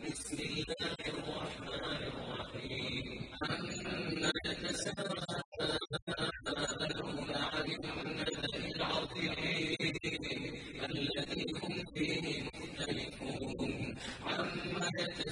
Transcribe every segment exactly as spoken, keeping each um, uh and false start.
بسم الله الرحمن الرحيم عما يتساءلون عن النبأ العظيم الذي هم فيه مختلفون عما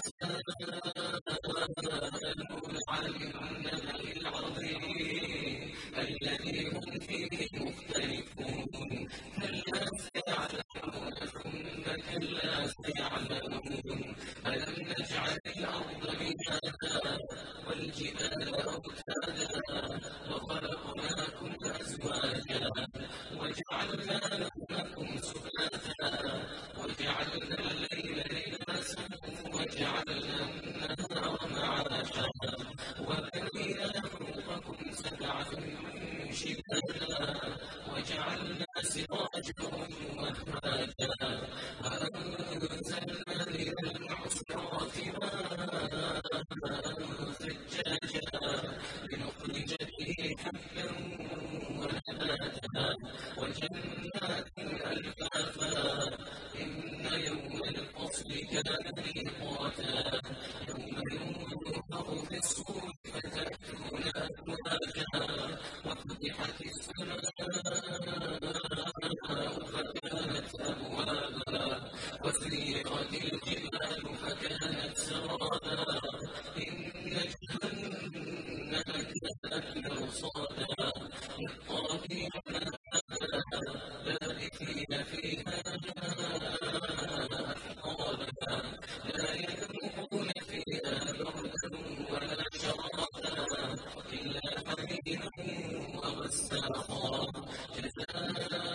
يتساءلون عن النبأ العظيم الذي هم فيه مختلفون كلا سيعلمون ثم كلا سيعلمون ألم نجعل الأرض مهادا والجبال أوتادا وخلقناكم أزواجا وجعلنا نومكم سباتا وجعلنا الليل لباسا وجعلنا النهار معاشا وبنينا فوقكم سبعا شدادا وجعلنا سراجا وهاجا وأنزلنا من المعصرات ماء ثجاجا لنخرج به حبا ونباتا وجنات ألفافا إن يوم الفصل كان ميقاتا يوم ينفخ في الصور فتأتون أفواجا وفتحت السماء فكانت أبوابا وسيرت الجبال فكانت سرابا إن جهنم كانت مرصادا للطاغين مآبا لابثين فيها أحقابا لا يذوقون فيها بردا ولا شرابا إلا حميما وغساقا جزاء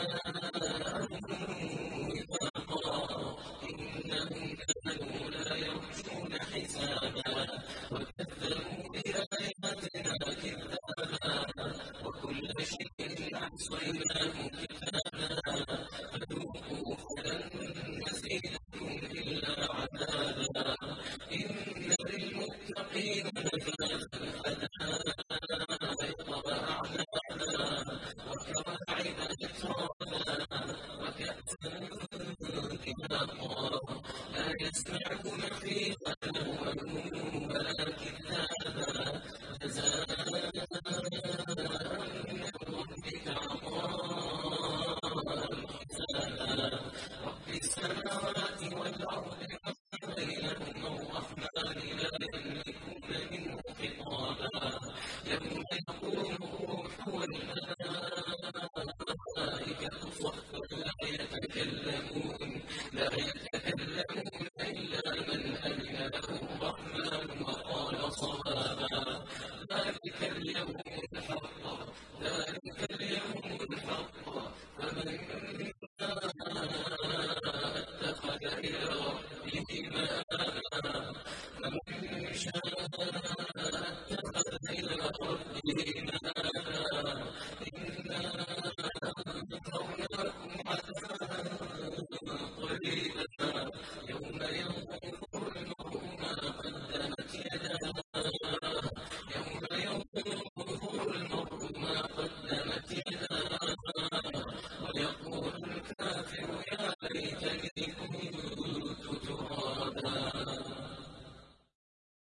وفاقا إنهم كانوا لا يرجون حسابا وكذبوا بآياتنا كذابا وكل شيء أحصيناه كتابا فذوقوا فلن نزيدكم إلا عذابا إن للمتقين مفازا حدائق وأعنابا وكواعب أترابا وكأسا دهاقا لا يسمعون فيها لغوا ولا كذابا جزاء من ربك عطاء حسابا رب السماوات والأرض وما بينهما الرحمن لا يملكون منه خطابا يوم يقوم الروح والملائكة صفا لا يتكلمون لا يتكلمون إلا من أذن له الرحمن وقال صوابا ذلك اليوم الحق ذلك اليوم الحق فمن شاء اتخذ إلى ربه مآبا